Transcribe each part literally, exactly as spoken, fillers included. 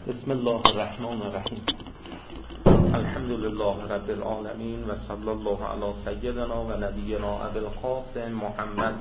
بسم الله الرحمن الرحیم. الحمد لله رب العالمین و صلی الله علی سیدنا و نبینا ابی القاسم محمد.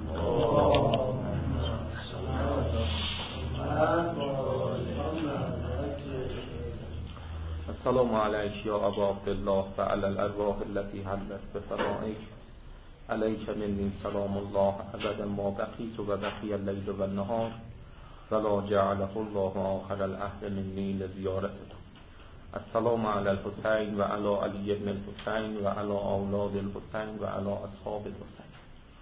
السلام علیک یا ابا عبدالله و علی الارواح التي حلت بفنائک. علیک منی سلام الله ابدا ما بقیت و بقی اللیل و النهار ولا جعله الله آخر العهد منی لزیارتکم. السلام علی الحسین و علی علی ابن الحسین و علی اولاد الحسین و علی اصحاب الحسین.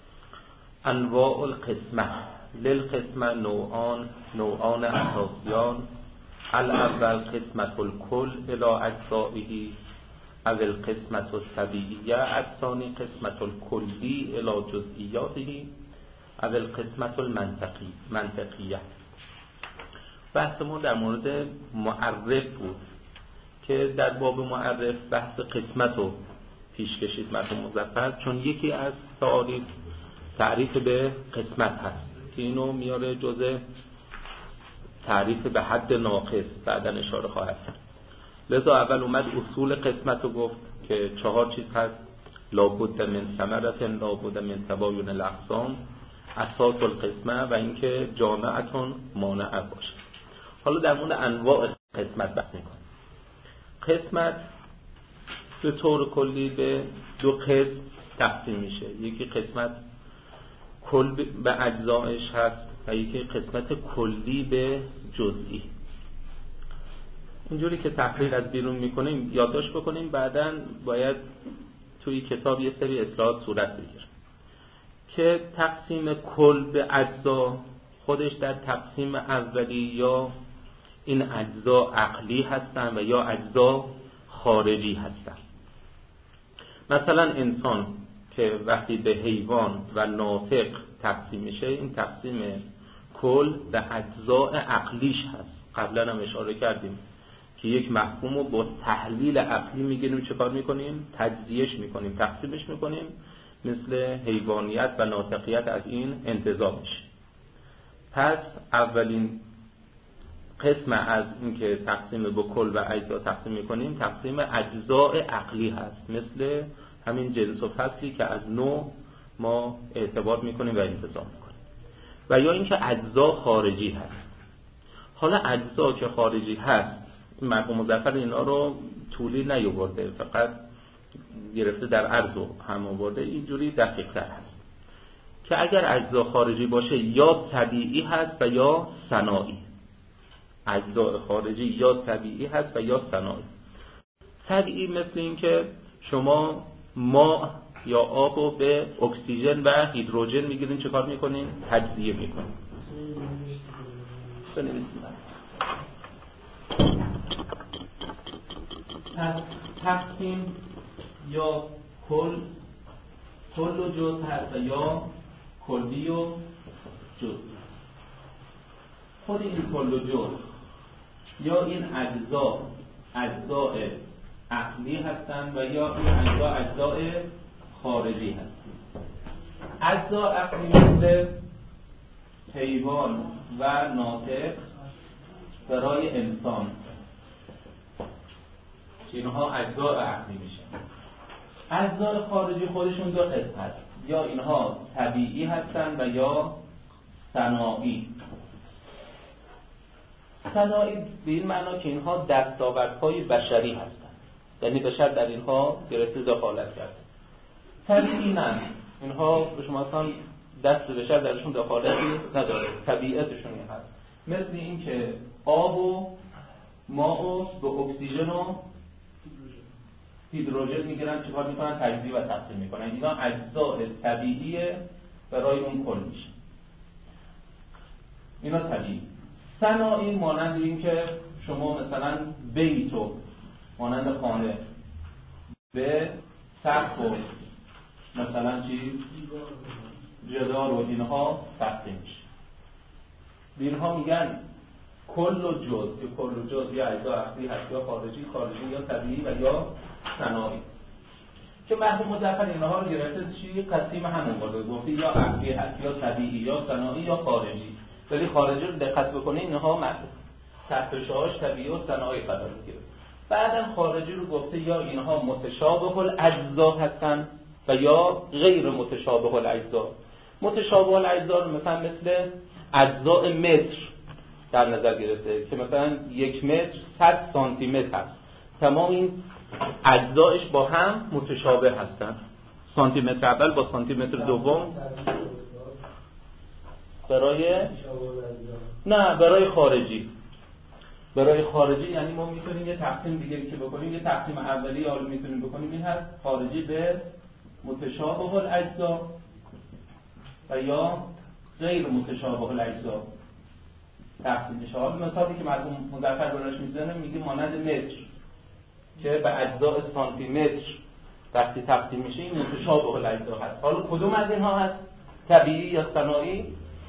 انواع القسمه. للقسمه نوعان نوعان اساسیان. الاول قسمت الکل الى اجزائه او القسمت الطبیعیه. الثانی قسمت الکلی الى جزئیاته او القسمت المنطقی منطقیه. بحث ما در مورد معرف بود که در باب معرف بحث قسمت رو پیش کشید مرحوم مظفر، چون یکی از تعاریف تعریف به قسمت هست که اینو میاره جزء تعریف به حد ناقص، بعدن اشاره خواهد کرد. لذا اول اومد اصول قسمت رو گفت که چهار چیز هست: لابد من ثمرة، لابد من تباین الاقسام، اساس القسمه و اینکه جامعتون مانع باشه. حالا در مورد انواع قسمت بحث میکنم. قسمت به طور کلی به دو قسم تقسیم میشه. یکی قسمت کل به اجزایش هست و یکی قسمت کلی به جزئی. اینجوری که تحلیل از بیرون میکنیم یادداشت بکنیم، بعداً باید توی کتاب یه سری اصلاحات صورت بگیره که تقسیم کل به اجزا خودش در تقسیم اولی یا این اجزا عقلی هستن و یا اجزا خارجی هستن. مثلا انسان که وقتی به حیوان و ناطق تقسیم میشه، این تقسیم کل به اجزاء عقلیش هست. قبلا هم اشاره کردیم که یک مفهوم رو با تحلیل عقلی میگیریم، چه کار میکنیم؟ تجزیهش میکنیم، تقسیمش میکنیم، مثل حیوانیت و ناطقیت از این انتزاع میشه. پس اولین قسم از این که تقسیم به کل و اجزا تقسیم میکنیم تقسیم اجزاء عقلی هست، مثل همین جنس و فصلی که از نوع ما اعتبار میکنیم و انتزاع میکنیم. و یا اینکه اجزا خارجی هست. حالا اجزا که خارجی هست، مرحوم مظفر اینا رو طولی نیاورده، فقط گرفته در عرض و هم آورده، اینجوری دقیق تر هست که اگر اجزا خارجی باشه یا طبیعی هست و یا صناعی. اجزا خارجی یا طبیعی هست و یا صناعی. طبیعی مثل این که شما ماء یا آب رو به اکسیژن و هیدروژن میگیرین، چه کار میکنین؟ تجزیه میکنین. پس تقسیم یا کل کل و جز هست و یا کلی و جز. خود این کل و جز یا این اجزا اجزاء عقلی هستند و یا این اجزا اجزاء خارجی هستند. اجزا عقلی مثل حیوان و ناطق برای انسان، اینها اجزاء عقلی میشن. اجزاء خارجی خودشون دو قسم هست: یا اینها طبیعی هستند و یا صناعی. صناعی به این معنا که اینها دستاوردهای بشری هستند، یعنی بشر در اینها گرفته دخالت کرده. طبیعی نه، اینها به شما اصلا دست بشر درشون دخالتی نداره، طبیعتشون هست. مثل این که آب و ماء و به اکسیژن و هیدروژن میگیرن، چیکار میکنن؟ تجزیه و تقسیم میکنن. اینا اجزاء طبیعیه برای اون کل میشه. اینا طبیعی. صناعی مانند این که شما مثلا بیتو مانند خانه به سقف و مثلا چی جدار و اینها تقسیم میشه. اینها میگن کل و جز. که کل و جز یا اجزا عقلی هست یا خارجی خارجی یا طبیعی و یا صناعی. که مرحوم مظفر اینها رو گرفته چی؟ قسیم همون بوده، گفتی یا عقلی هست یا طبیعی یا صناعی یا خارجی. ولی خارجی رو دقت بکنید اینها تحت شعارش طبیعی و صنایع قرار میگیره. بعدم خارجی رو گفته یا اینها متشابه الاجزا هستن و یا غیر متشابه الاجزا. متشابه الاجزا رو مثلا مثل اجزاء متر در نظر گرفته که مثلا یک متر صد سانتی متر هست، تمام این اجزایش با هم متشابه هستن. سانتی متر اول با سانتی متر دوم برای نه برای خارجی برای خارجی یعنی ما میتونیم یه تقسیم دیگه که بکنیم، یه تقسیم اولی حالا میتونیم بکنیم، این هست خارجی به متشابه الاجزا و یا غیر متشابه الاجزا تقسیم میشه. حالا مثالی که مرحوم مظفر براش میزنه میگه مانند متر که به اجزاء سانتی متر وقتی تقسیم میشه این متشابه الاجزا هست. حالا کدوم از اینها هست؟ طبیعی یا صنایعی؟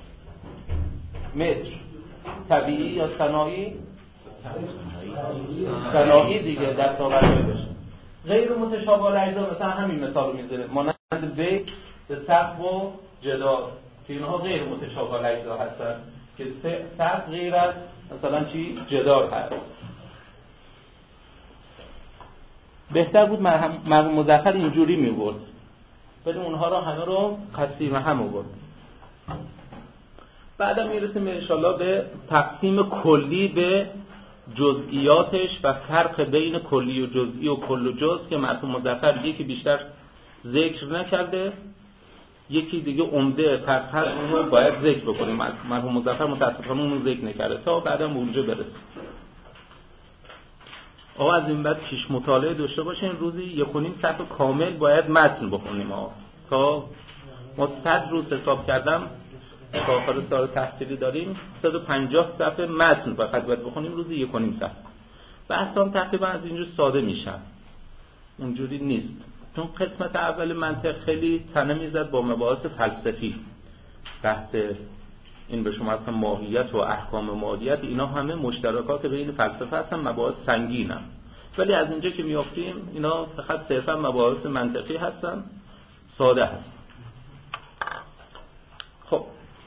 متر طبیعی یا صنایعی؟ صنایعی دیگه در طاقت بشه. غیر متشابه الاجزا مثلا همین مثال رو میزنه مانند بیت به سقف و جدار که اینها غیر متشابه الاجزا هستن که سقف غیر از مثلا چی؟ جدار هست. بهتر بود مرحوم مظفر اینجوری میورد ولی اونها رو همه رو قسیم هم آورد. بعدم میرسیم انشالله به تقسیم کلی به جزئیاتش و فرق بین کلی و جزئی و کل و جز که مرحوم مظفر یکی بیشتر ذکر نکرده، یکی دیگه عمده فرق هست اون رو باید ذکر بکنیم. مرحوم مظفر متاسفانه اون ذکر نکرده تا بعدم اونجا برسیم. آقا از این بعد پیش مطالعه داشته باشین، روزی یک و نیم صفحه کامل باید متن بخونیم. آقا تا ما صد روز حساب کردم تا آخر سال تحصیلی داریم صد و پنجاه صفحه متن فقط باید بخونیم روزی یک و نیم صفحه. بحثام تقریبا از اینجور ساده میشن، اونجوری نیست. چون قسمت اول منطق خیلی تنه میزد با مباحث فلسفی، بحث این به شما اصلا ماهیت و احکام ماهیت اینا همه مشترکات بین فلسفه هستن، مباحث سنگین هم. ولی از اینجا که میافتیم اینا فقط صرفا مباحث منطقی هستن، ساده هستن. خب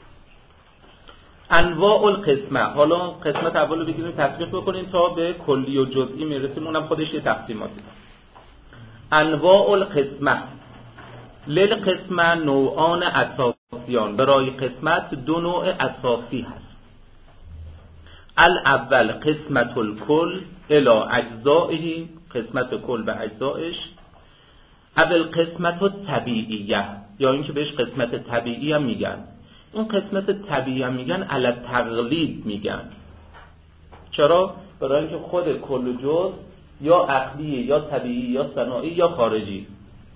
انواع القسمه، حالا قسمت اول رو بگیریم تطبیق بکنیم تا به کلی و جزئی میرسیم، اونم خودش یه تقسیماتی. انواع القسمه للقسمه نوعان اساسیان، برای قسمت دو نوع اساسی هست. الاول قسمت الکل الی اجزائه، قسمت کل به اجزائش. اول قسمت طبیعیه یا اینکه بهش قسمت طبیعی هم میگن. این قسمت طبیعی هم میگن علی تقلید میگن. چرا؟ برای اینکه خود کل و جز یا عقلی یا طبیعی یا صناعی یا خارجی،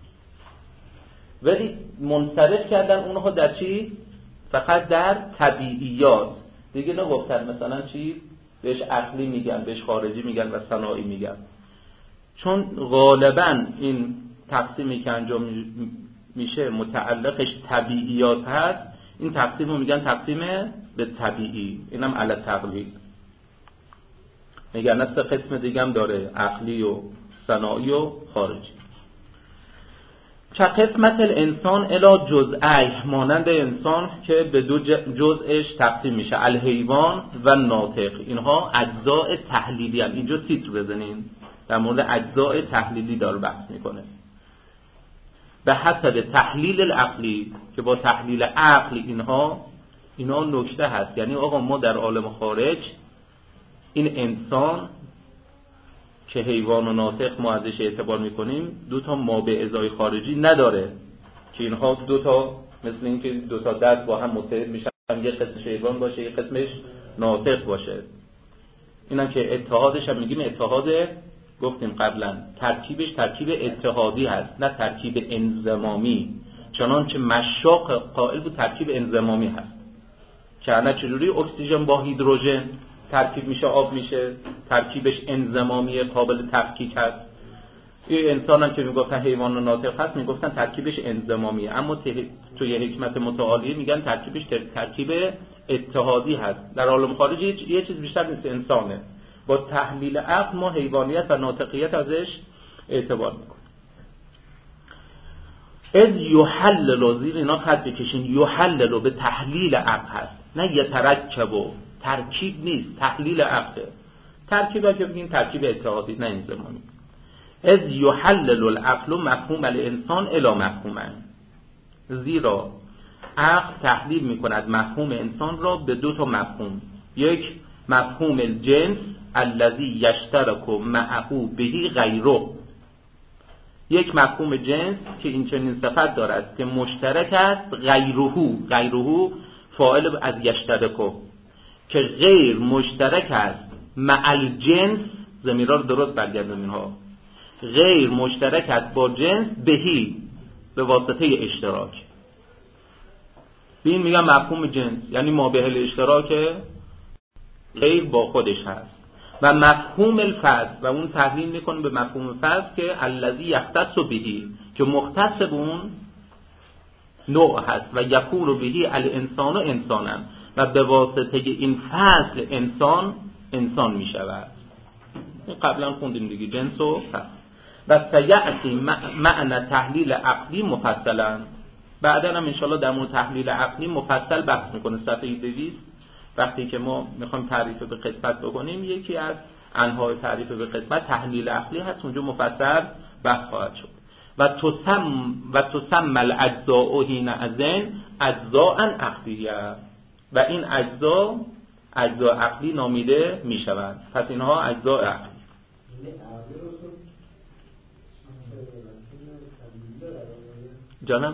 ولی منصرف کردن اونها در چی؟ فقط در طبیعیات. دیگه نگفتن مثلا چی؟ بهش عقلی میگن، بهش خارجی میگن و صناعی میگن. چون غالبا این تقسیمی که انجام میشه متعلقش طبیعیات هست، این تقسیم رو میگن تقسیم به طبیعی، اینم علی تقلید میگن. سه قسم دیگه هم داره، عقلی و صناعی و خارجی. چه قسمت الانسان الی جزئی، مانند انسان که به دو جزءش تقسیم میشه، الحیوان و ناطق. اینها اجزاء تحلیلی هم. اینجا تیتر بزنین، در مورد اجزاء تحلیلی داره بحث میکنه. به حسب تحلیل العقلی که با تحلیل عقل اینها اینا نکته هست. یعنی آقا ما در عالم خارج این انسان که حیوان و ناطق ما ازش اعتبار میکنیم دو تا ما به ازای خارجی نداره که اینها دو تا مثل این که دو تا دست با هم متحد میشن، یه قسمش حیوان باشه یه قسمش ناطق باشه. اینم که اتحادش هم میگیم اتحاد، گفتیم قبلا ترکیبش ترکیب اتحادی هست نه ترکیب انضمامی، چنانچه مشاق قائل بود ترکیب انضمامی هست. که انا چجوری اکسیژن با هیدروژن ترکیب میشه آب میشه، ترکیبش انضمامی قابل تفکیک هست. این انسان هم که میگفتن حیوان و ناطق هست میگفتن ترکیبش انضمامیه، اما توی حکمت متعالیه میگن ترکیبش ترکیب اتحادی هست. در عالم خارجی یه چیز بیشتر نیست، انسانه. با تحلیل عقل ما حیوانیت و ناطقیت ازش اعتبار میکنیم. از یحلل، زیر اینا خط بکشین، یحلل به تحلیل عقل هست، نه یترکب ترکیب نیست، تحلیل عقله. ترکیب ها که بگیم ترکیب اتحادی نه انضمامی. از یحلل العقل مفهوم الانسان الی مفهومن، زیرا عقل تحلیل میکند مفهوم انسان را به دو تا مفهوم، یک مفهوم الجنس الذی یشترک معه به غیره، یک مفهوم جنس که این چنین صفت دارد که مشترک است، غیره غیره فاعل از یشترکو که غیر مشترک است، مع الجنس ضمیرها رو درست برگردونین اینها، غیر مشترک است با جنس بهی به واسطه اشتراک. این میگم مفهوم جنس یعنی ما به الاشتراک غیر با خودش هست. و مفهوم الفرد و اون تحلیل میکنه به مفهوم فرد که الذی یختص بهی که مختص به اون نوع هست و یکون بهی الانسان و انسانن و به واسطه این فصل انسان انسان میشود. قبلا خوندیم دیگه جنس و فصل. و سیأتی معنی تحلیل عقلی مفصلا، بعدا هم انشاءالله در مورد تحلیل عقلی مفصل بحث میکنه. صفحه دویست وقتی که ما میخوایم تعریف به قسمت بکنیم، یکی از انواع تعریف به قسمت تحلیل عقلی هست، اونجا مفصل بحث خواهد شد. و تسم و تسم الاجزاء حین اذن اجزاء عقلیه، و این اجزا اجزا عقلی نامیده میشوند. پس اینها اجزاء عقلی. جانم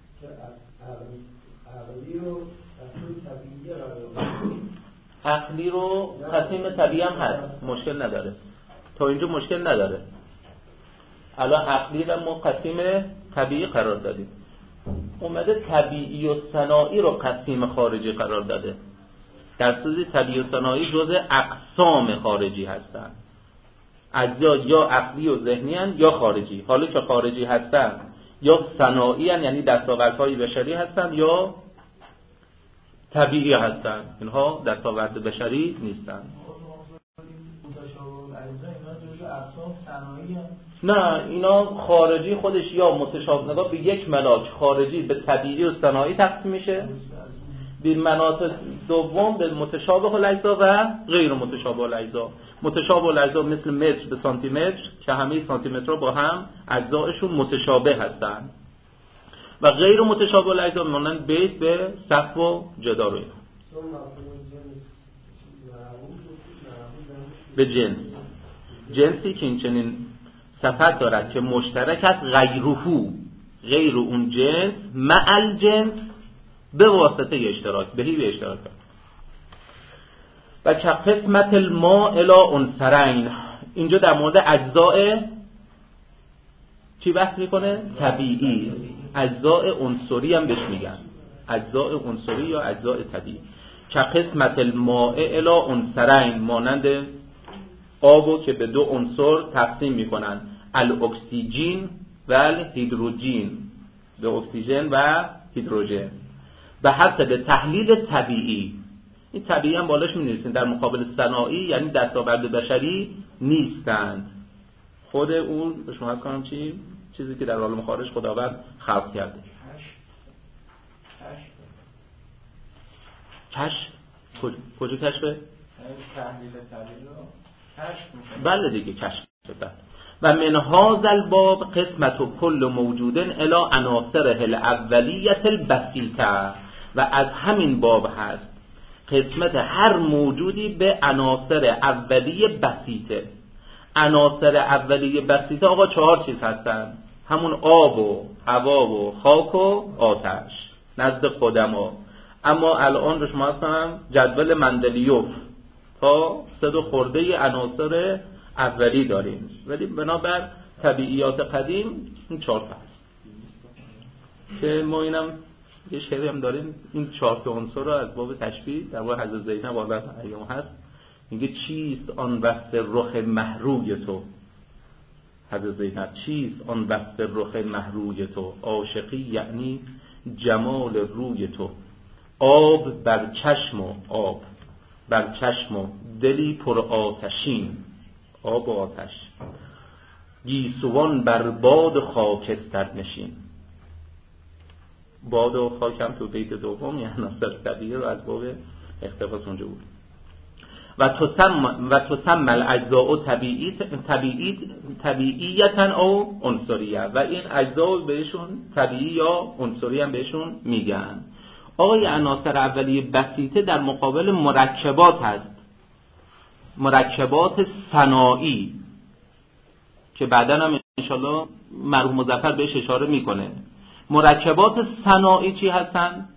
عقلی رو قسیم طبیعی هم هست، مشکل نداره، تا اینجا مشکل نداره. الان عقلی رو ما قسیم طبیعی قرار دادیم، اومده طبیعی و صناعی رو قسیم خارجی قرار داده، در صورتی طبیعی و صناعی جزء اقسام خارجی هستن. اجزا یا عقلی و ذهنی هستن یا خارجی. حالا که خارجی هستن یا صناعی هستن یعنی دستاوردهای بشری هستن یا طبیعی هستن، اینها دستاورد بشری نیستن. نه اینا خارجی خودش یا متشابه، نگاه به یک ملاک خارجی به طبیعی و صناعی تقسیم میشه، به مناطق دوم به متشابه الاجزا و غیر متشابه الاجزا. متشابه الاجزا مثل متر به سانتی متر که همه سانتی مترها با هم اجزایشون متشابه هستن، و غیر متشابه الاجزا مانند بیت به سقف و جدار و اینا. به جنس، جنسی که این چنین صفت دارد که مشترک است، غیره غیر اون جنس مع الجنس به واسطه اشتراک بهی به اشتراک. و که قسمت الماء الی عنصرین، اینجا در مورد اجزاء چی بحث میکنه؟ طبیعی. اجزاء عنصری هم بهش میگن، اجزاء عنصری یا اجزاء طبیعی. که قسمت الماء الی عنصرین، مانند آبو که به دو عنصر تقسیم میکنن، الاکسیژن و الهیدروژن، به اکسیژن و هیدروژن، به حسب تحلیل طبیعی. این طبیعی هم بالاش می‌نویسین، در مقابل صناعی یعنی دستاورد بشری نیستند. خود اون به شما حد کنم چی؟ چیزی که در عالم خارج خداوند خلق کرده. کشف کجا کشفه؟ تحلیل طبیعی رو کشف می‌کنه. بله دیگه کشف شده. و من هذا الباب قسمت کل موجود الی عناصره الاولیه البسیطه، و از همین باب هست قسمت هر موجودی به عناصر اولیه بسیطه. عناصر اولیه بسیطه آقا چهار چیز هستن، همون آب و هوا و خاک و آتش نزد قدما. اما الان رو شما هستم جدول مندلیوف تا سه دو خورده عناصر اولی داریم، ولی بنابر طبیعیات قدیم این چهار تا هست که ما اینم یه شعری هم داریم، این چهار تا عنصر رو از باب تشبیه در واقع حضرت زینب واقعا ایام هست، میگه چیست آن وصف رخ محروی تو، حضرت زینب چیست آن وصف رخ محروی تو، عاشقی یعنی جمال روی تو، آب بر چشم و آب بر چشم و دلی پر آتشین، آب و آتش، گیسوان بر باد خاکستر نشین. باد و خاک هم تو بیت دوم یعنی عناصر طبیعی رو از باب اقتباس اونجا بود. و تسم و تسم الاجزاء طبیعی طبیعی طبیعیتا او عنصریه، و این اجزا بهشون طبیعی یا عنصری هم بهشون میگن. آقای عناصر اولیه بسیطه در مقابل مرکبات هست، مرکبات صناعی که بعداً هم انشالله مرحوم مظفر بهش اشاره میکنه. مرکبات صناعی چی هستن؟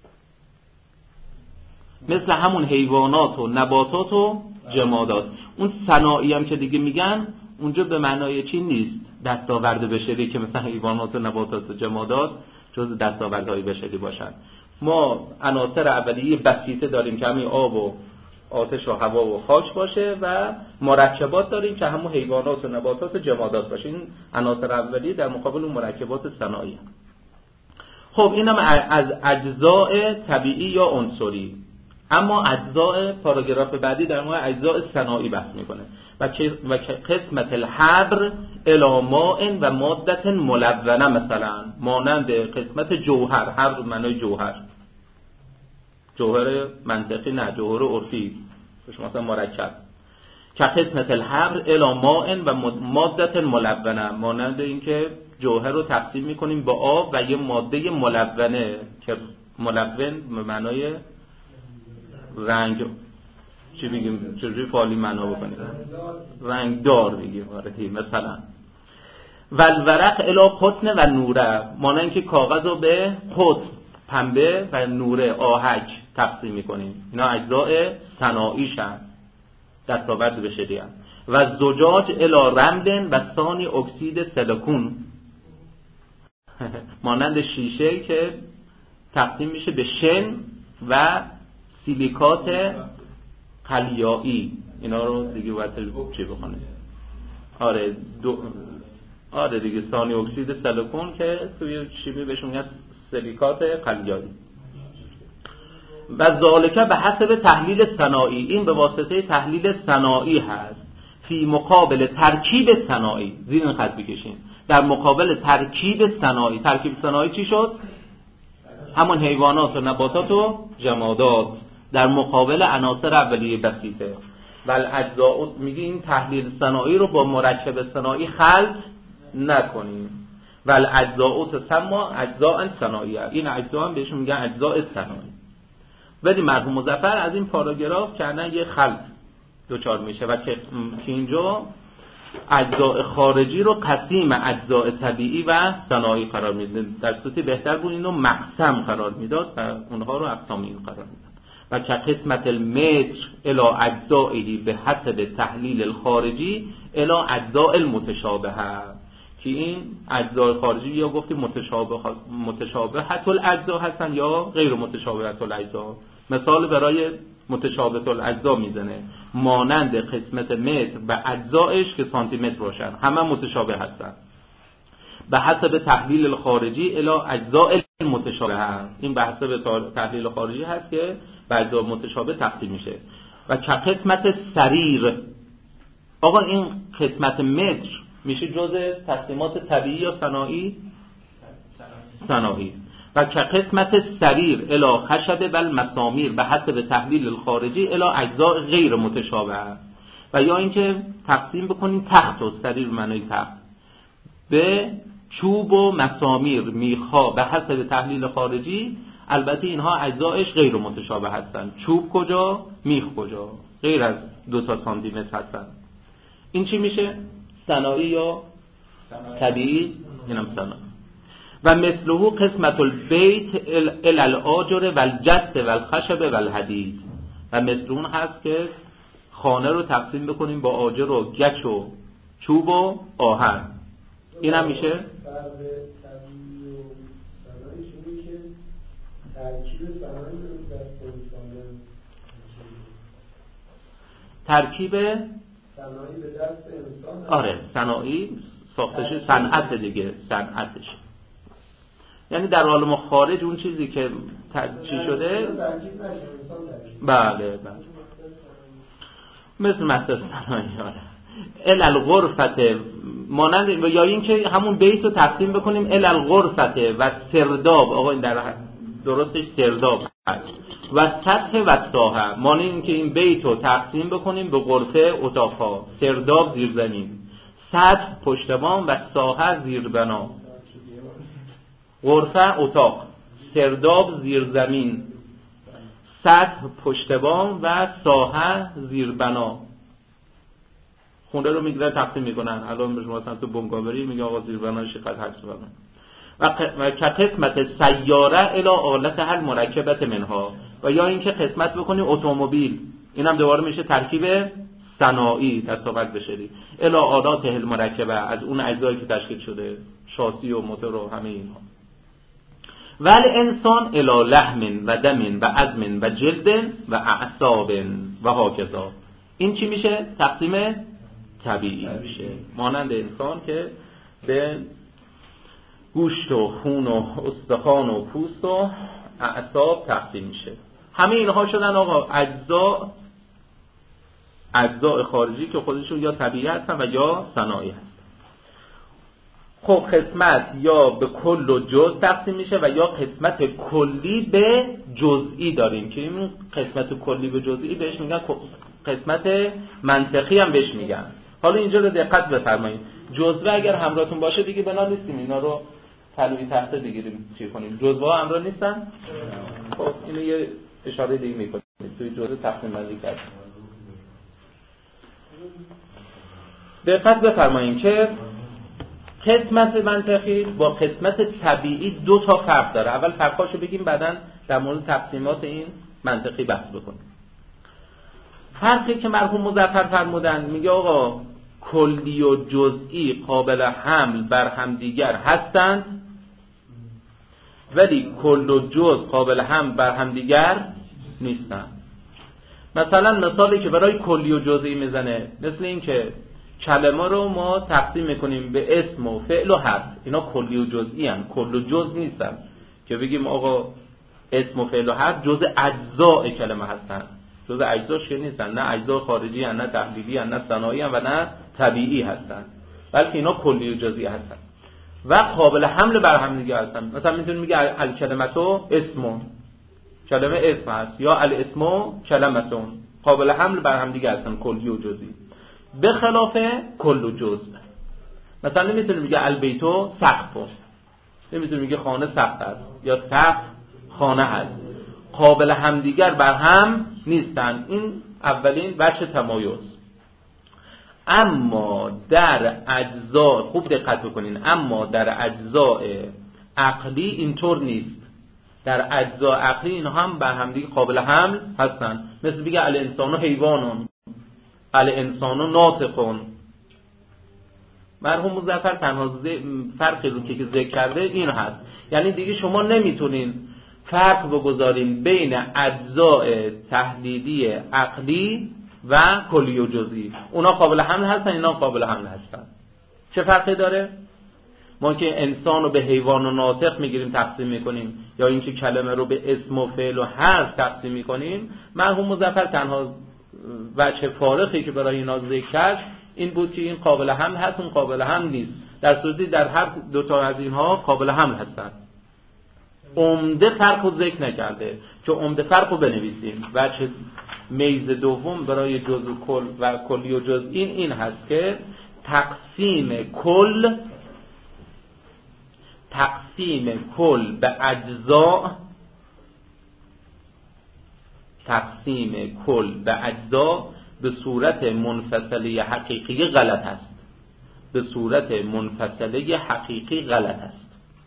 مثل همون حیوانات و نباتات و جمادات. اون صناعی هم که دیگه میگن اونجا به معنای چی نیست دستاورد بشری که مثلا حیوانات و نباتات و جمادات جز دستاوردهای بشری باشن. ما عناصر اولیه بسیطه داریم که همین آب و آتش و هوا و خاک باشه، و مرکبات داریم که همون حیوانات و نباتات و جمادات باشه. این عناصر اولیه در مقابل اون مرکبات صناعی. خب اینم از اجزاء طبیعی یا عنصری. اما اجزاء پاراگراف بعدی در مورد اجزاء صناعی بحث میکنه و قسمت الحبر الی ماء و ماده ملونه، مثلا مانند قسمت جوهر. حبر معنای جوهر، جوهر منطقی نه، جوهر عرفی، شما مثلا مرکب. که قسمت الحبر الی ماء و ماده ملونه، مانند اینکه جوهر رو تقسیم میکنیم با آب و یه ماده ملونه که ملون به معنای رنگ، چی بگیم چجوری فعالی معنا بکنیم، رنگ دار بگیم مثلا. والورق الی قطن و نوره، مانند اینکه کاغذ رو به قطن پنبه و نوره آهک تقسیم میکنیم. اینا اجزاء صناعیشن، دستاورد بشری هست. و زجاج الی رمل و ثانی اکسید سیلیکون، مانند شیشه که تقسیم میشه به شن و سیلیکات قلیایی. اینا رو دیگه باید چی بخونه؟ آره دو... آره دیگه ثانی اکسید سیلیکون که توی شیمی بهشون میگن سیلیکات قلیایی. و ذالکه به حسب تحلیل صناعی، این به واسطه تحلیل صناعی هست. فی مقابل ترکیب صناعی، زیر این خط بکشین، در مقابل ترکیب صناعی. ترکیب صناعی چی شد؟ همون حیوانات و نباتات و جمادات در مقابل عناصر اولیه بسیطه. ول اجزاء، میگه این تحلیل صناعی رو با مرکب صناعی خلط نکنیم. ول اجزاء تسمى اجزاء صناعیه، این اجزا هم بهشون میگن اجزاء صناعی. ولی مرحوم مظفر از این پاراگراف کردن یه خلط دوچار میشه و که اینجا اجزاء خارجی رو قسیم اجزاء طبیعی و صناعی قرار میده. در صورتی بهتر بود اینو مقسم قرار میداد و اونها رو اقسام این قرار میداد. و که قسمت المتر الی اجزائه به حسب تحلیل الخارجی الی اجزاء المتشابهه، که این اجزاء خارجی یا گفتیم متشابه متشابهت الاجزا هستن یا غیر متشابهت الاجزا. مثال برای متشابه الاجزا میزنه، مانند قسمت متر و اجزایش که سانتی متر باشن، همه متشابه هستن. به حسب تحلیل الخارجی الی اجزاء المتشابه هست. این به حسب تحلیل خارجی هست که به اجزاء متشابه تقسیم میشه. و که قسمت سریر، آقا این قسمت متر میشه جزء تقسیمات طبیعی یا صناعی؟ صناعی. و که قسمت سریر الی خشب و المسامیر به حسب تحلیل الخارجی الی اجزاء غیر متشابه. و یا اینکه تقسیم بکنیم تخت و سریر معنی تخت به چوب و مسامیر میخا به حسب تحلیل خارجی. البته اینها اجزایش غیر متشابه هستن. چوب کجا؟ میخ کجا؟ غیر از دو تا سانتی متر هستن. این چی میشه؟ صناعی یا طبیعی؟ اینم صناعی. و مثله قسمت البیت الی الاجر و الجد و الخشب و الحدید. و مثل اون هست که خانه رو تقسیم بکنیم با آجر و گچ و چوب و آهن. این هم میشه ترکیب صناعی به دست انسان. آره صناعی ساختش صنعت دیگه، صنعتش یعنی در عالم خارج اون چیزی که چی شده. بله بله مثل مثل صناعی. آره ال الغرفت مانند، یا این که همون بیت رو تقسیم بکنیم ال الغرفت و سرداب. آقا این در درستش سرداب و سطح و ساحه، مانند این که این بیت رو تقسیم بکنیم به غرفه اتاقها، سرداب زیر زمین، سطح پشتبان و ساحه زیر بنا. غرفه اتاق، سرداب زیر زمین، سطح پشتبان و ساحه زیر بنا. خونده رو میگیره تقسیم میکنن. الان به شما مثلا تو بمباوری میگه آقا زیر بناش قد حبس بنا و که قسمت سیاره الی آلت هل مرکبت منها، و یا اینکه قسمت بکنی اتومبیل، اینم دوباره میشه ترکیب صناعی تصاوت بشری، الی آلات هل مرکبه، از اون اجزایی که تشکیل شده، شاسی و موتور و همه اینها. ولی انسان الی لحم و دم و عظم و جلد و اعصاب و هاکذا. این چی میشه؟ تقسیم طبیعی میشه. مانند انسان که به گوشت و خون و استخوان و پوست و اعصاب تقسیم میشه. همه اینها شدن آقا اجزا، اجزاء خارجی که خودشون یا طبیعی هستن و یا صناعی هستن. خب قسمت یا به کل و جز تقسیم میشه و یا قسمت کلی به جزئی داریم که این قسمت کلی به جزئی بهش میگن قسمت منطقی هم بهش میگن. حالا اینجا رو دقت بفرمایید، جزوه اگر همراهتون باشه دیگه بنا نیستیم اینا رو تلوی تخته بگیریم چی کنیم. جزوه ها همراه نیستن؟ خب اینو یه اشاره دیگه میکنیم توی جزوه تقسیم بندی کردیم. دقت بفرمایید که قسمت منطقی با قسمت طبیعی دو تا فرق داره. اول فرقاشو بگیم بعدن در مورد تقسیمات این منطقی بحث بکنیم. فرقی که مرحوم مظفر فرمودن، میگه آقا کلی و جزئی قابل حمل بر همدیگر هستند ولی کل و جز قابل حمل بر همدیگر نیستند. مثلا مثالی که برای کلی و جزئی میزنه مثل این که کلمه رو ما تقسیم میکنیم به اسم و فعل و حرف، اینا کلی و جزئی هستند، کل و جز نیستن که بگیم آقا اسم و فعل و حرف جز اجزاء کلمه هستن. جز اجزاش که نیستن، نه اجزا خارجی هستن، نه تحلیلی هستن، نه صناعی هستن و نه طبیعی هستن، بلکه اینا کلی و جزئی هستن و قابل حمل بر هم دیگه هستن. مثلا میتونیم میگه الکلمتو اسم، کلمه اسم هست، یا الاسم کلمتون، قابل حمل بر هم دیگه هستن، کلی و جزئی، به خلاف کل و جز. مثلا نمیتونیم میگه البیتو سقف، نمیتونیم میگه خانه سقف است یا سقف خانه هست، قابل همدیگر بر هم نیستن. این اولین وجه تمایز. اما در اجزا، خوب دقت بکنین، اما در اجزاء عقلی اینطور نیست. در اجزاء عقلی اینها هم بر همدیگه قابل حمل هستن. مثل بگه الانسان حیوانون، الانسان ناطقون. مرحوم مظفر تنها فرقی رو که ذکر کرده این هست، یعنی دیگه شما نمیتونین فرق بگذاریم بین اجزاء تحلیلی عقلی و کلی و جزئی. اونا قابل حمل هستن، اینا قابل حمل هستن. چه فرقی داره؟ ما که انسان رو به حیوان و ناطق میگیریم تقسیم میکنیم، یا اینکه کلمه رو به اسم و فعل و حرف تقسیم میکنیم، مرحوم مظفر تنها وجه فارقی که برای اینا ذکر کرد این بود که این قابل حمل هست، اون قابل حمل نیست. در صورتی در هر دو تا از اینها قابل حمل هستن. عمده فرق رو ذکر نکرده که عمده فرق رو بنویسیم. وجه میز دوم برای جزء کل و کلی و جزئی این این هست که تقسیم کل تقسیم کل به اجزا تقسیم کل به اجزا به صورت منفصله حقیقی غلط است. به صورت منفصله حقیقی غلط است.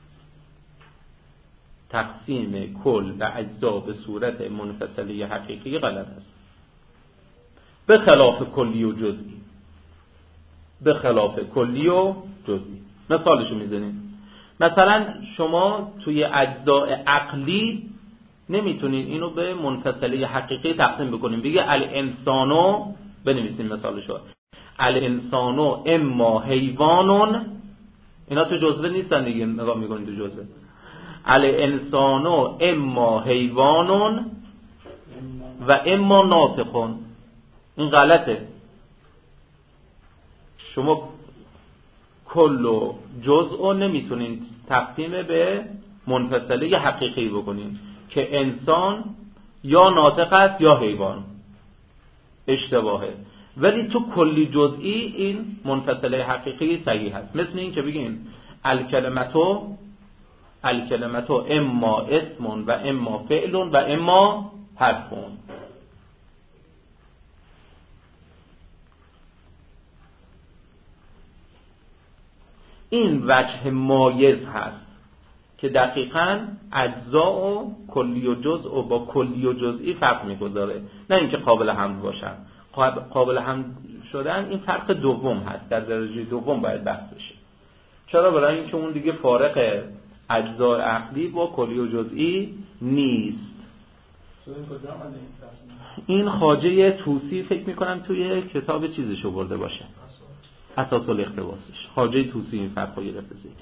تقسیم کل به اجزا به صورت منفصله حقیقی غلط است، به خلاف کلی و جزئی. به خلاف کلی و جزئی. مثالشو میزنیم. مثلا شما توی اجزاء عقلی نمیتونین اینو به منفصله حقیقی تقسیم بکنیم. بگه الانسانو، بنویسیم مثالشو، الانسانو اما حیوانون، اینا تو جزوه نیستن دیگه، نگاه میکنید تو جزوه. الانسانو اما حیوانون و اما ناطقون، این غلطه. شما کل و جزء نمیتونین تقسیم به منفصله حقیقی بکنین، که انسان یا ناطق است یا حیوان، اشتباهه. ولی تو کلی جزئی این منفصله حقیقی صحیح هست. مثل این که بگین الکلمتو الکلمتو اما اسم و اما فعل و اما حرفون. این وجه مایز هست که دقیقاً اجزا و کلی و جزء و با کلی و جزئی فرق می‌گذاره، نه اینکه قابل حمل باشن. قابل حمل شدن این فرق دوم هست، در درجه دوم باید بحث بشه. چرا؟ برای اینکه اون دیگه فارق اجزا عقلی با کلی و جزئی نیست. این خواجه طوسی فکر می‌کنم توی کتاب چیزشو برده باشه، اساس الاقتباسش. خواجه طوسی این فرق رو گرفته زیر.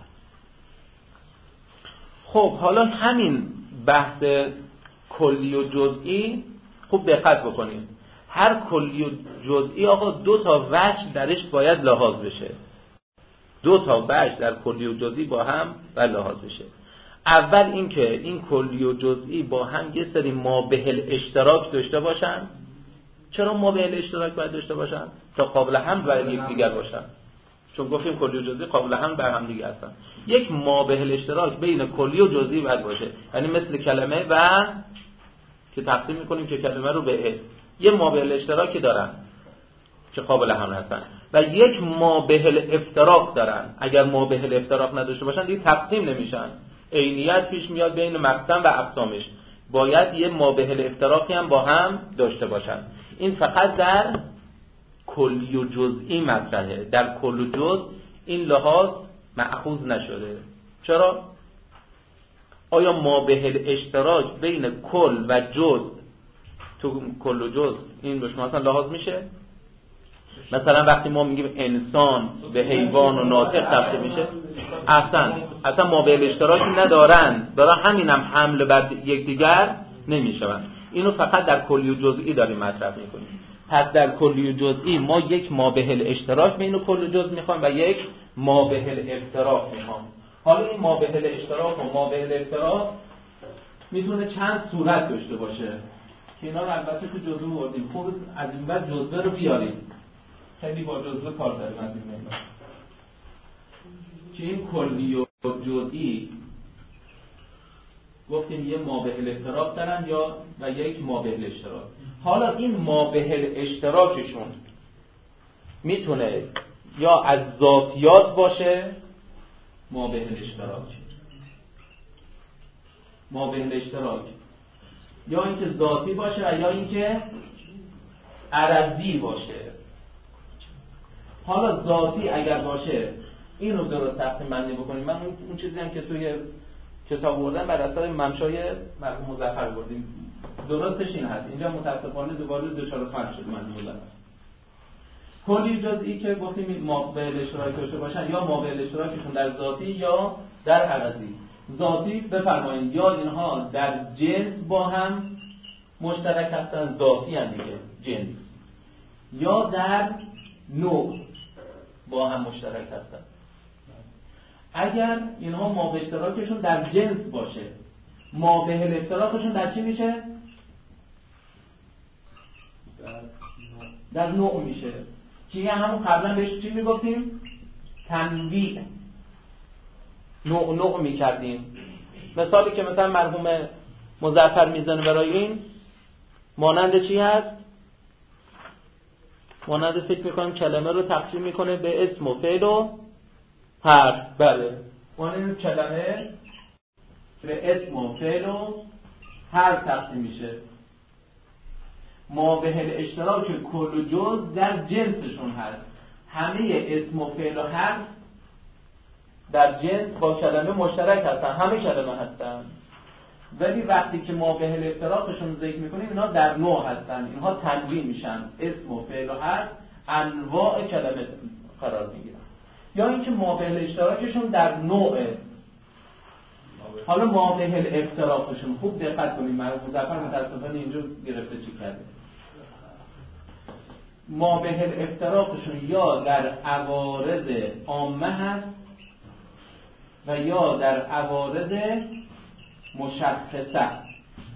خب حالا همین بحث کلی و جزئی خوب دقت بکنیم. هر کلی و جزئی آقا دو تا وجه درش باید لحاظ بشه. دو تا وجه در کلی و جزئی با هم باید لحاظ بشه. اول اینکه این کلی و جزئی با هم یه سری مابهل اشتراک داشته باشن. چرا مابهل اشتراک باید داشته باشن؟ تا قابل هم باید یک دیگر باشن. چون گفتیم کلی و جزئی قابل هم بر هم دیگه هستن. یک مابهل اشتراک بین کلی و جزئی باید باشه. یعنی مثل کلمه و که تقسیم میکنیم که کلمه رو به اسم، یه مابهل اشتراکی دارن که قابل هم هستن و یک مابهل افتراق دارن. اگر مابهل افتراق نداشته باشن دیگه تقسیم نمیشن. عینیت پیش میاد بین مقسم و اقسامش. باید یه مابهل افتراقی هم با هم داشته باشن. این فقط در کلی و جزئی مطرحه. در کل و جز این لحاظ مأخوذ نشده. چرا؟ آیا مابهل اشتراک بین کل و جز تو کل و جز این به شما اصلا لحاظ میشه؟ مثلا وقتی ما میگیم انسان به حیوان و ناطق تبدیل میشه، اصلا اصلا مابهل اشتراکی ندارن، دارن همینم حمل بر یکدیگر نمیشون. اینو فقط در کلی و جزئی داریم مطرح میکنیم. پس در کلی و جزئی ما یک مابهل اشتراک بین کل و جز میخوایم و یک مابهل افتراق میخوایم. حالا این مابهل اشتراک و مابهل افتراق میتونه چند صورت داشته باشه که اینا رو البته تو جزوه بردیم. خوب از این بعد جزوه رو بیاریم، خیلی با جزوه کار داریم از این بعد که این کلی و جزئی گفتیم یه مابهل افتراق دارن یا و یک مابهل اشتراک. حالا این مابهل اشتراکشون میتونه یا از ذاتیات باشه، مابهل اشتراک مابهل اشتراک یا اینکه ذاتی باشه و یا اینکه عرضی باشه. حالا ذاتی اگر باشه اینو درست تقسیم بندی بکنیم. من اون چیزی هم که توی کتاب بردم بر اساس ممشای مرحوم مظفر بردیم، درستش این هست. اینجا متاسفانه دوباره دو چهار پنج شد من مظفر. کلی جزئی که گفتیم مابهل اشتراک داشته باشن یا مابهل اشتراکشون در ذاتی یا در عرضی. ذاتی بفرمایید یا اینها در جنس با هم مشترک هستن، ذاتی هم دیگه جنس، یا در نوع با هم مشترک هستن. اگر اینها مابهل اشتراکشون در جنس باشه، مابهل اشتراکشون در چی میشه؟ در نوع میشه. که همون قبلا بهش چی میگفتیم؟ تنویع. نوع نوع میکردیم. مثالی که مثلا مرحوم مظفر میزنه برای این مانند چی هست؟ مانند فکر میکنم کلمه رو تقسیم میکنه به اسم و فعل و حرف. بله، مانند کلمه به اسم و فعل و حرف تقسیم میشه. مابهل اشتراک کل و جز در جنسشون هست. همه اسم و فعل و حرف در جنس با کلمه مشترک هستن، همه کلمه هستن. ولی وقتی که مابهل افتراقشون ذکر میکنیم اینا در نوع هستن، اینها تنویع میشن، اسم و فعل و حرف انواع کلمه قرار میگیرن. یا اینکه مابهل اشتراکشون در نوعه. حالا مابهل افتراقشون خوب دقت کنیم، مرحوم مظفر متاسفانه اینجا گرفته چی کرده. مابهل افتراقشون یا در عوارض عامه هست و یا در عوارض مشخصه.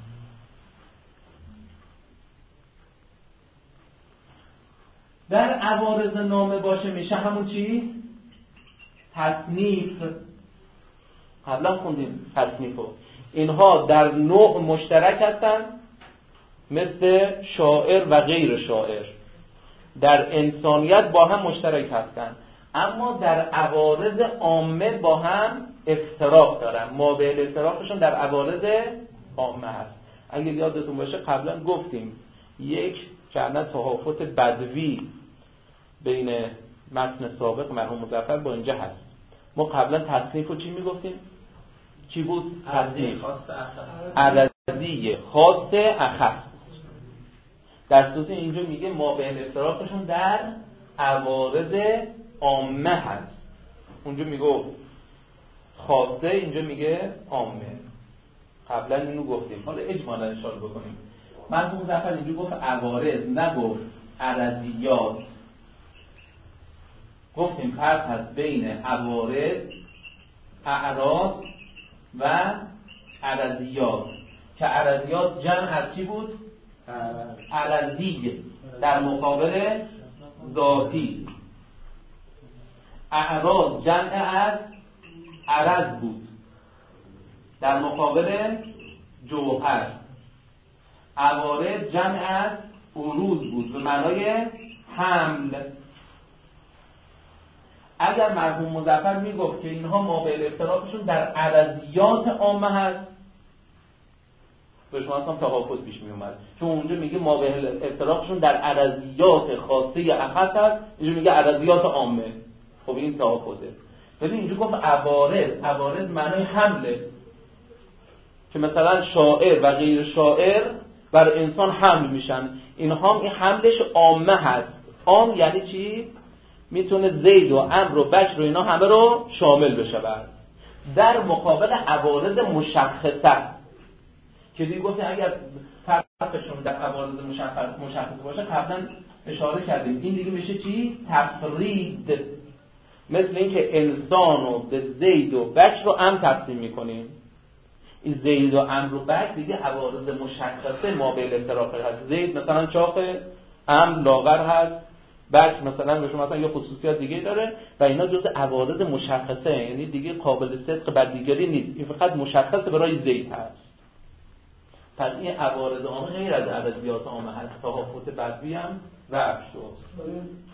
در عوارض نامه باشه میشه همون چی؟ تصنیف. قبلا خوندیم تصنیفو. اینها در نوع مشترک هستن مثل شاعر و غیر شاعر، در انسانیت با هم مشترک هستن، اما در عوارض عامه با هم افتراق دارن. ما به افتراقشون در عوارض عامه هست. اگه یادتون باشه قبلا گفتیم یک چند تفاوت بدوی بین متن سابق مرحوم مظفر با اینجا هست. ما قبلا تصنیف رو چی میگفتیم؟ چی بود؟ تصنیف عددی خاص اخص. در صورت اینجا میگه ما بین افتراقشون در عوارض عامه هست. اونجا میگه خاصه، اینجا میگه عامه. قبلا اینو گفتیم، حالا اجمالا اشاره بکنیم. مرحوم مظفر اینجا گفت عوارض، نگفت عددیات. گفتیم فرق هست بین عوارض، اعراض و عددیات که عددیات جمع از چی بود؟ عددی در مقابل ذاتی. اعراض جمع از عرض بود در مقابل جوهر. عوارض جمع از عروض بود به معنای حمل. اگر مرحوم مظفر میگفت که اینها مابعد افتراقشون در عرضیات عامه هست، به شما اصلا تفاوت پیش می اومد، چون اونجا میگه مابعد افتراقشون در عرضیات خاصه اخص هست، اینجا میگه عرضیات عامه. خب این تفاوته. ولی اینجا گفت عوارض. عوارض معنای حمله، که مثلا شاعر و غیر شاعر بر انسان حمل میشن. اینها این حملش عامه هست. عام یعنی چی؟ میتونه زید و عمرو و بکر و اینا همه رو شامل بشه. بعد در مقابل عوارض مشخصه که دیگه گفتیم اگر فرقشون در عوارض مشخص مشخص باشه قبلا اشاره کردیم، این دیگه میشه چی؟ تفرید. مثل اینکه انسان رو به زید و بکر رو هم تقسیم میکنیم. این زید و عمرو و بکر دیگه عوارض مشخصه ما بین افتراق هست. زید مثلا چاقه، عمرو لاغر هست، بلکه مثلا به شما مثلا یه خصوصیات دیگه داره و اینا جزء عوارض مشخصه، یعنی دیگه قابل صدق بر دیگری نیست. این فقط مشخصه برای زید هست. پس این عوارض عامه غیر از عددیات عامه هست. تفاوت بدوی هم رفع شد.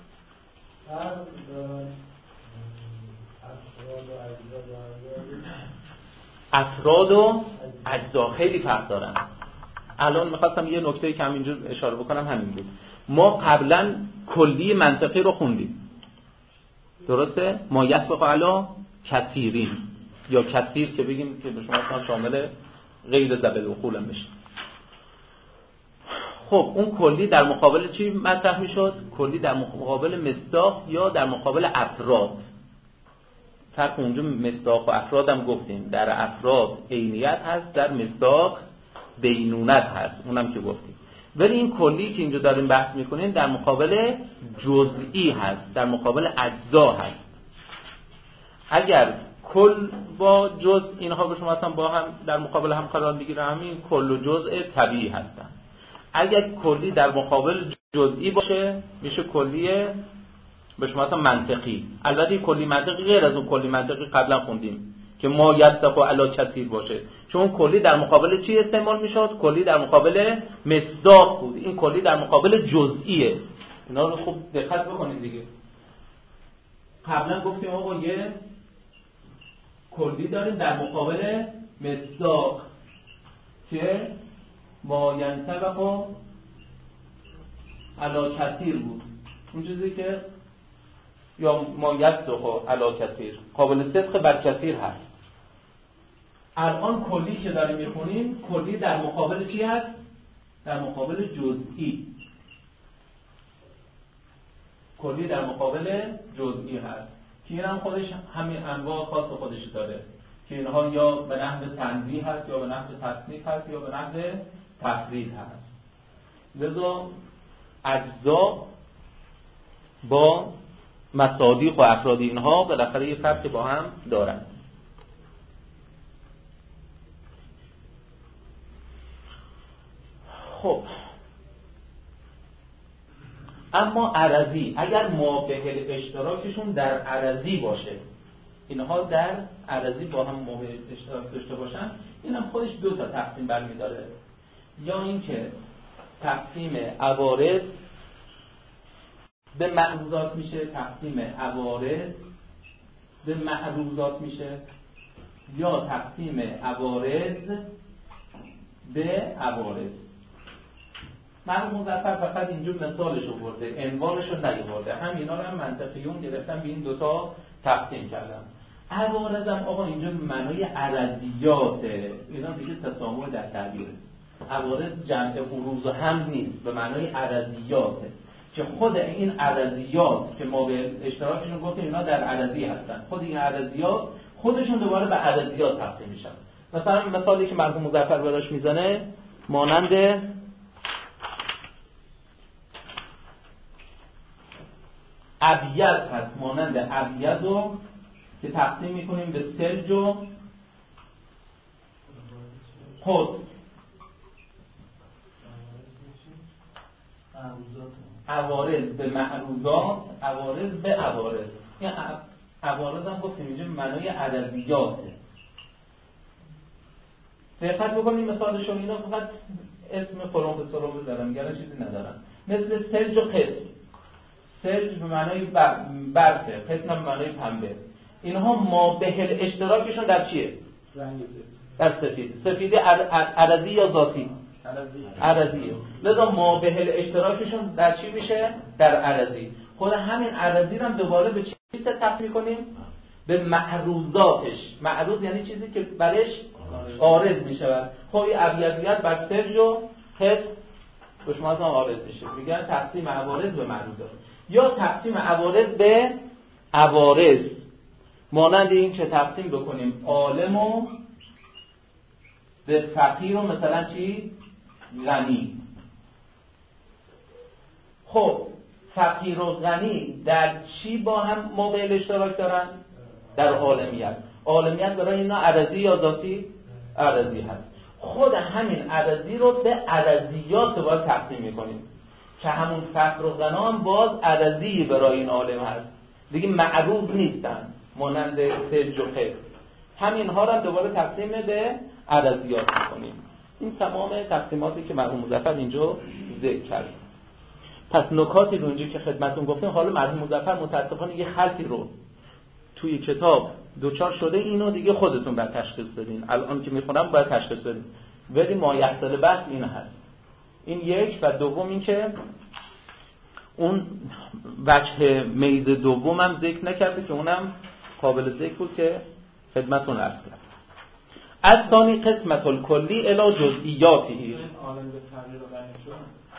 افراد و اجزا خیلی فرق دارن. الان میخواستم یه نکته که همینجور اشاره بکنم همین بود. ما قبلا کلی منطقی رو خوندیم، درسته؟ ما یسبق علی کثیرین یا کثیر که بگیم که به شما اصلا شامل غیر ذبل و قولم بشه. خب اون کلی در مقابل چی مطرح میشد؟ کلی در مقابل مصداق یا در مقابل افراد. فرق اونجا مصداق و افراد هم گفتیم. در افراد عینیت هست، در مصداق بینونت هست، اونم که گفتیم. ولی این کلی که اینجا داریم بحث میکنیم در مقابل جزئی هست، در مقابل اجزا هست. اگر کل با جزء اینها به شما اصلا با هم در مقابل هم قرار بگیره، همین کل و جزء طبیعی هستن. اگر کلی در مقابل جزئی باشه میشه کلی به شما اصلا منطقی. البته کلی منطقی غیر از اون کلی منطقی قبلا خوندیم که ما یصدق علی کثیر باشه، چون کلی در مقابل چی استعمال میشد؟ کلی در مقابل مصداق بود. این کلی در مقابل جزئیه. اینا رو خوب دقت بکنید دیگه. قبلا گفتیم آقا یه کلی داریم در مقابل مصداق که ما ینطبق علی کثیر بود. اون چیزی که یا ما یصدق علی کثیر قابل صدق بر کثیر هست. الان کلی که داریم میخونیم کلی در مقابل چی هست؟ در مقابل جزئی. کلی در مقابل جزئی هست که این هم خودش همین انواع خاص خودش داره که اینها یا به نحو تنزیه هست یا به نحو تصنیف هست یا به نحو تفرید هست. لذا اجزا با مصادیق و افراد اینها بالاخره یه فرقی با هم دارن. خب اما عرضی اگر مابهل اشتراکشون در عرضی باشه، اینها در عرضی با هم مابهل اشتراک داشته باشن، اینم خودش دو تا تقسیم برمی‌داره. یا اینکه تقسیم عوارض به معروضات میشه، تقسیم عوارض به معروضات میشه، یا تقسیم عوارض به عوارض. مرحوم مظفر فقط اینجور مثالش رو برده، عنوانش رو نیاورده. همینا رو هم منطقیون گرفتن به این دوتا تقسیم کردن. عوارض هم آقا اینجا معنای عرضیاته، اینا دیگه تسامح در تعبیره. عوارض جمع عروض هم نیست، به معنای عرضیاته که خود این عرضیات که ما به اشتراکشون گفتیم اینا در عرضی هستن، خود این عرضیات خودشون دوباره به عرضیات تقسیم میشن. مثلا مثالی که مرحوم مظفر براش میزنه مانند ابید هست، مانند ابید رو که تقسیم میکنیم به سلج و خود عوارض به معروضات، عوارض به عوارض. این عوارض هم گفتیم اینجا معنای عرضیاته. دقت بکنیم مثالشون، اینا فقط اسم فلان به سلام بذارن، گرا چیزی ندارن. مثل سلج و قطن. سلج به معنای برفه، قطن به معنای پنبه. اینها مابهل اشتراکشون در چیه؟ در سفید. سفید عرضی یا ذاتی؟ عرضیه. لذا مابهل اشتراکشون در چی میشه؟ در عرضی. خود همین عرضی رو هم دوباره به چی تقسیم کنیم؟ به معروضاتش. معروض یعنی چیزی که برش عارض میشه. خب این ابیضیت بر سرج و خط دشمن هم عارض میشه. میگن تقسیم عوارض به معروضات. یا تقسیم عوارض به عوارض، مانند این که تقسیم بکنیم عالم و به فقیر و مثلا چی؟ غنی. خب فقیر و غنی در چی با هم مابهل اشتراک دارن؟ در عالمیت. عالمیت برای اینا عرضی یا ذاتی؟ عرضی هست. خود همین عرضی رو به عرضیات باید تقسیم میکنیم که همون فقر و غنا هم باز عرضی برای این عالم هست، دیگه معروض نیستن، مانند سلج و خط. همینها رو هم دوباره تقسیم به عرضیات میکنیم. این تمام تقسیماتی که مرحوم مظفر اینجا ذکر کرد. پس نکاتی رو اینجا که خدمتتون گفتیم، حالا مرحوم مظفر متاسفانه یه خلطی رو توی کتاب دوچار شده، اینو دیگه خودتون باید تشخیص بدین. الان که میخونم باید تشخیص بدین، ولی مایحتل بحث این هست. این یک. و دوم این که اون وجه میز دوم هم ذکر نکرده که اونم قابل ذکر بود که خدمتتون عرض کردم. از ثانی قسمت الکلی الی جزئیاتی. عالم به تغییر و غنی شد.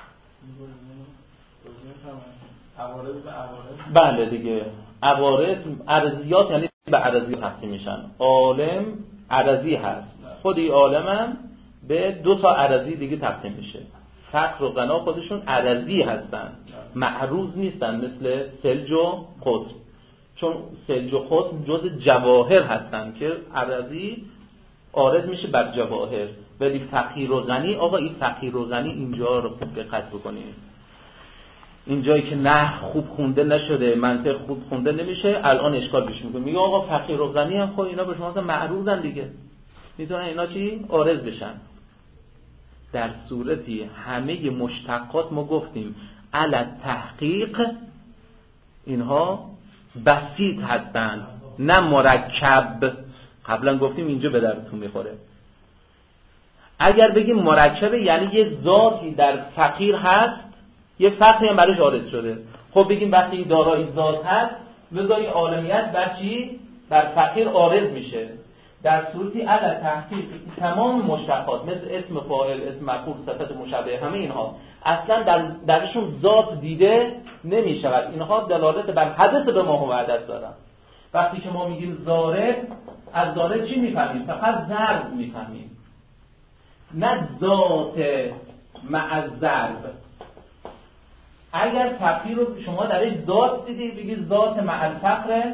عوارض به عوارض. بله دیگه. عوارض عرضیات یعنی به عرضی تقسیم میشن. عالم عرضی هست. خودی عالمم به دو تا عرضی دیگه تقسیم میشه. فقر و غنا خودشون عرضی هستن، معروض نیستن، مثل سلج و قطن. چون سلج و قطن جز جواهر هستن که عرضی عارض میشه بر جواهر. ولی فقیر و غنی، آقا این فقیر و غنی اینجا رو خوب دقت بکنید. اینجایی که نحو خوب خونده نشده، منطق خوب خونده نمیشه، الان اشکال پیش میکنه. میگه آقا فقیر و غنی هم خب اینا به شما مثلا معروضن دیگه، میتونن اینا چی؟ عارض بشن. در صورتی همه مشتقات ما گفتیم علی تحقیق اینها بسیط هستن، نه مرکب. قبلا گفتیم اینجا به درتون میخوره. اگر بگیم مرکبه یعنی یه ذاتی در فقیر هست، یه فقری هم برش عارض شده. خب بگیم وقتی دارای ذات هست، لذای عالمیت بر چی؟ بر فقیر عارض میشه. در صورتی علی تحقیق تمام مشتقات مثل اسم فاعل، اسم مفعول، صفت مشبه، همه اینها اصلا در درشون ذات دیده نمیشود. اینها دلالت بر حدث به ما و حدث دارن. وقتی که ما میگیم ضارب، از ضارب چی میفهمیم؟ فقط ضرب میفهمیم، نه ذات مع ضرب. اگر فقیر رو شما درش ذات دیدی، بگید ذات مع الفقر،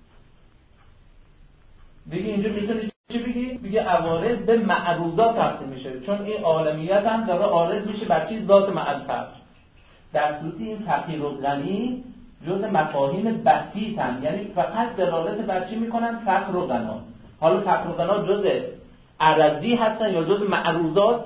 بگی اینجا میتونی چی بگی؟ بگی عوارض به معروضات تقسیم میشه، چون این عالمیت هم داره عارض میشه بر چیز ذات مع الفقر. در صورتی این فقیر و غنی جز مفاهیم بسیطن، یعنی فقط دلالت بر چی میکنن؟ فقر و غنا. حالا فقر و غنا جز عرضی هستن یا جز معروضات؟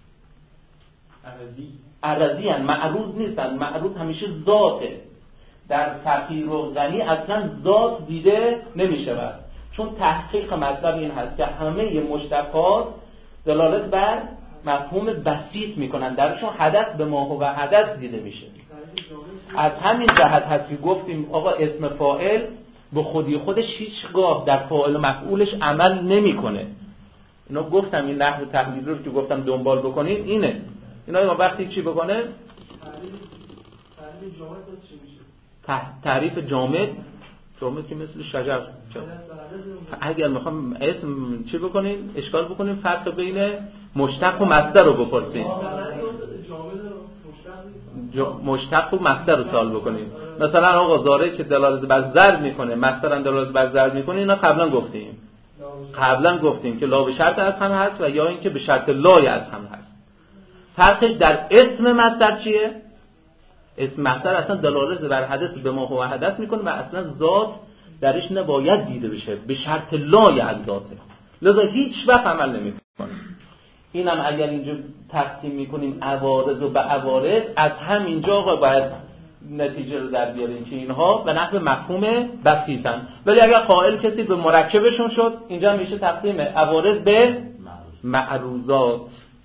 عرضی عرضی هستن، معروض نیستن. معروض همیشه ذاته. در فقیر و غنی اصلا ذات دیده نمیشود، چون تحقیق مطلب این هست که همه مشتقات دلالت بر مفهوم بسیط میکنن، درشون حدث به ما و حدث دیده میشه. از همین جهت هست که گفتیم آقا اسم فاعل به خودی خودش هیچگاه در فاعل و مفعولش عمل نمیکنه. اینا گفتم این نحو تحلیلی رو که گفتم دنبال بکنین اینه. اینا وقتی چی بکنه؟ تعریف جامد چی میشه؟ تعریف جامد، جامد که مثل شجر. اگر میخوام اسم چی بکنیم؟ اشکال بکنیم، فرق بین مشتق و مصدر رو بپرسیم. مشتق و مصدر رو سوال بکنیم. مثلا آقا ضارع که دلالت بر ضرب میکنه، مصدر هم دلالت بر ضرب میکنه، اینا قبلا گفتیم. قبلا گفتیم که لا به شرط از هم هست و یا اینکه به شرط لای از هم هست. فرقش در اسم مصدر چیه؟ اسم مصدر اصلا دلالت بر حدث به ما هو حدث میکنه و اصلا ذات درش نباید دیده بشه، به شرط لای از ذاته، لذا هیچ وقت عمل نمیکنه. اینم اگر اینجا تقسیم میکنیم عوارض و به عوارض، از همینجا باید نتیجه رو در بیاریم که اینها به نحو مفهوم بسیطن. ولی اگر قائل کسی به مرکبشون شد، اینجا میشه تقسیم عوارض به معروضات.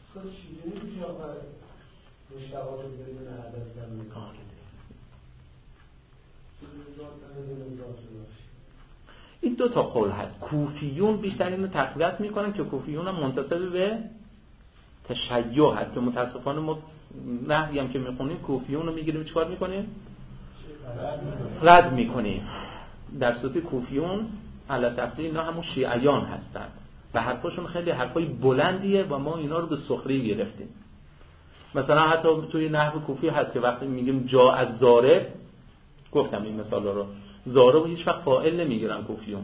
این دو تا قول هست. کوفیون بیشتر اینو تقویت میکنن که کوفیون هم منتسب به تشیع هست که متاسفانه ما نحوی هم که میخونیم کوفیون رو میگیریم چیکار میکنیم؟ رد میکنیم. در صورت کوفیون علی تفصیل اینا همون شیعیان هستن و حرفاشون خیلی حرفای بلندیه و ما اینا رو به سخره گرفتیم. مثلا حتی توی نحو کوفی هست که وقتی میگیم جا از ضارب، گفتم این مثال رو، ضارب هیچ وقت فاعل نمیگیرن کوفیون،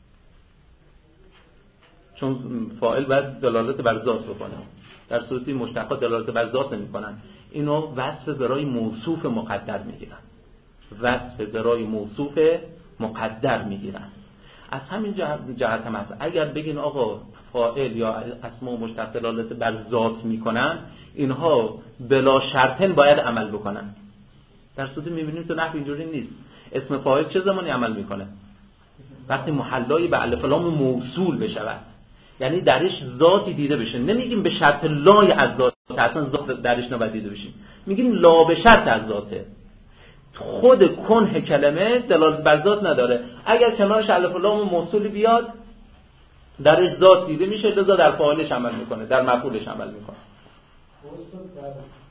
چون فاعل باید دلالت بر ذات بکنه. در صورتی مشتقات دلالت بر ذات نمیکنن، اینو وصف برای موصوف مقدر میگیرن. وصف برای موصوف مقدر میگیرن. از همین جهت, جهت هم هست اگر بگین آقا فاعل یا اسم و مشتق دلالت بر ذات میکنن، اینها بلا شرطن باید عمل بکنن. در صورتی میبینیم تو نحو اینجوری نیست. اسم فاعل چه زمانی عمل میکنه؟ وقتی محلای به الف لام موصول بشود، یعنی درش ذاتی دیده بشه. نمیگیم به شرط لای از ذات، اصلا ذات درش نباید دیده بشیم، میگیم لا به شرط از ذاته. خود کنه کلمه دلالت بر ذات نداره، اگر کنارش الف لام موصول بیاد درش ذات دیده میشه، لذا در فاعلش عمل میکنه، در مفعولش عمل میکنه. خود در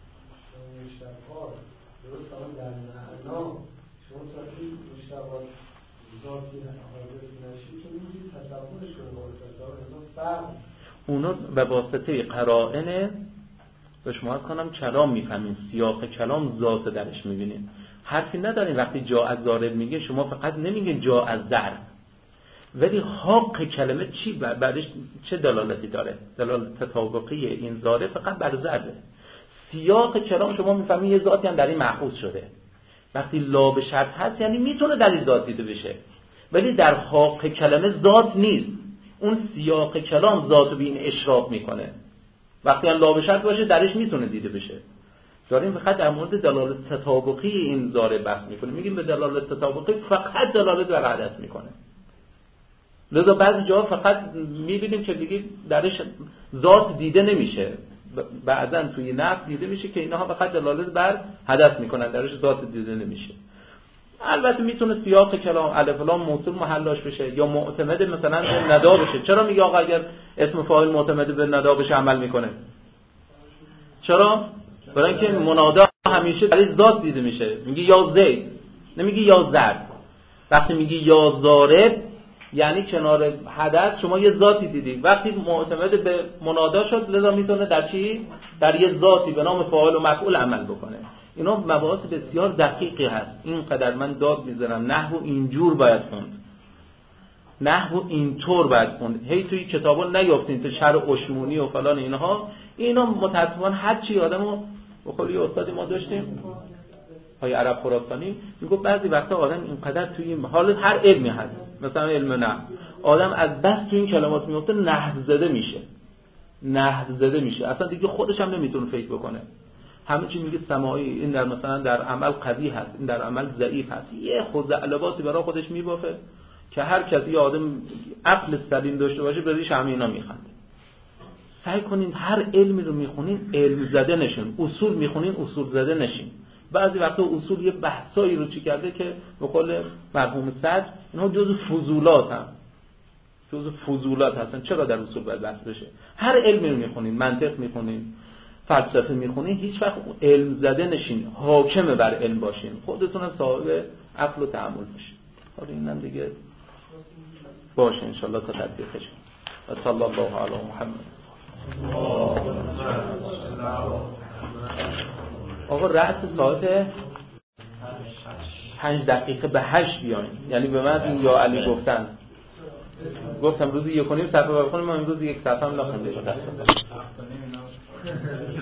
مشتقات درست هم در معنا شما تاکی مشتقات ذاتی حادث نشید که میگید تصورش کنه با تصور فرق اونو به واسطه قرائن به شما از کنم کلام میفهمین، سیاق کلام ذات درش میبینین. حرفی ندارین وقتی جا از ضارب میگه شما فقط نمیگین جا از ضرب، ولی حق کلمه چی بعدش چه دلالتی داره؟ دلالت تطابقی این ضارب فقط بر ضربه. سیاق کلام شما میفهمین یه ذاتی هم در این مأخوذ شده. وقتی لا به شرط هست یعنی میتونه در این ذات دیده بشه، ولی در حق کلمه ذات نیست. اون سیاق کلام ذات رو به این اشراف میکنه. وقتی لا به شرط باشه درش میتونه دیده بشه. داریم فقط در مورد دلالت تطابقی این ضارب بحث میکنیم. میگیم به دلالت تطابقی فقط دلالت بر حدث میکنه. لذا بعضی جاها فقط میبینیم که دیگه درش ذات دیده نمیشه، بعضا توی نفس دیده میشه که اینها فقط دلالت بر حدث میکنن، درش ذات دیده نمیشه. البته میتونه سیاق کلام الف لام موصول محلاش بشه یا معتمد مثلا به ندا بشه. چرا میگه آقا اگر اسم فاعل معتمد به ندا بشه عمل میکنه؟ چرا؟ برای اینکه منادا همیشه درش ذات دیده میشه. میگه یا زید، نمیگه یا زرد. وقتی میگه یا ضارب یعنی کنار حدث شما یه ذاتی دیدی. وقتی معتمد به منادا شد لذا میتونه در چی؟ در یه ذاتی به نام فاعل و مفعول عمل بکنه. اینا مباحث بسیار دقیقی هست. اینقدر من داد میزنم نحو اینجور باید خوند، نحو اینطور باید خوند. هی توی کتابا نیافتین تو شرح اشمونی و فلان اینها. اینا متأسفانه هر چی آدمو بخوری استادی ما داشتیم های عرب خراسانی میگه بعضی وقتا آدم اینقدر توی این حالت هر علمی هست، مثلا علم نحو، آدم از بس توی این کلمات میفته نحو زده میشه، نحو زده میشه، اصلا دیگه خودش هم نمیتونه فکر بکنه. همه چی میگه سماعی، این در مثلا در عمل قوی هست، این در عمل ضعیف هست، یه خزعبلاتی برای خودش میبافه که هر کسی یه آدم عقل سلیم داشته باشه بریش همه اینا میخنده. سعی کنین هر علمی رو میخونین علم زده نشین، اصول میخونین اصول زده نشین. بعضی وقتا اصول یه بحثایی رو چی کرده که به قول مرحوم صدر اینها جزء فضولات هم جزء فضولات هستن. چرا در اصول باید بحث بشه؟ هر علمی رو میخونین، منطق میخونین، فلسفه میخونین، هیچ وقت علم زده نشین، حاکم بر علم باشین، خودتون هم صاحب عقل و تأمل باشین. حالا اینم دیگه باشه ان شاء الله تا تطبیقش. و صلی الله علی محمد. آقا رأس ساعت پنج دقیقه به هشت بیاین، یعنی به من این یا علی گفتن گفتم روزی یک و نیم صفحه بخونیم، ما امروز یک صفحه هم نخونده.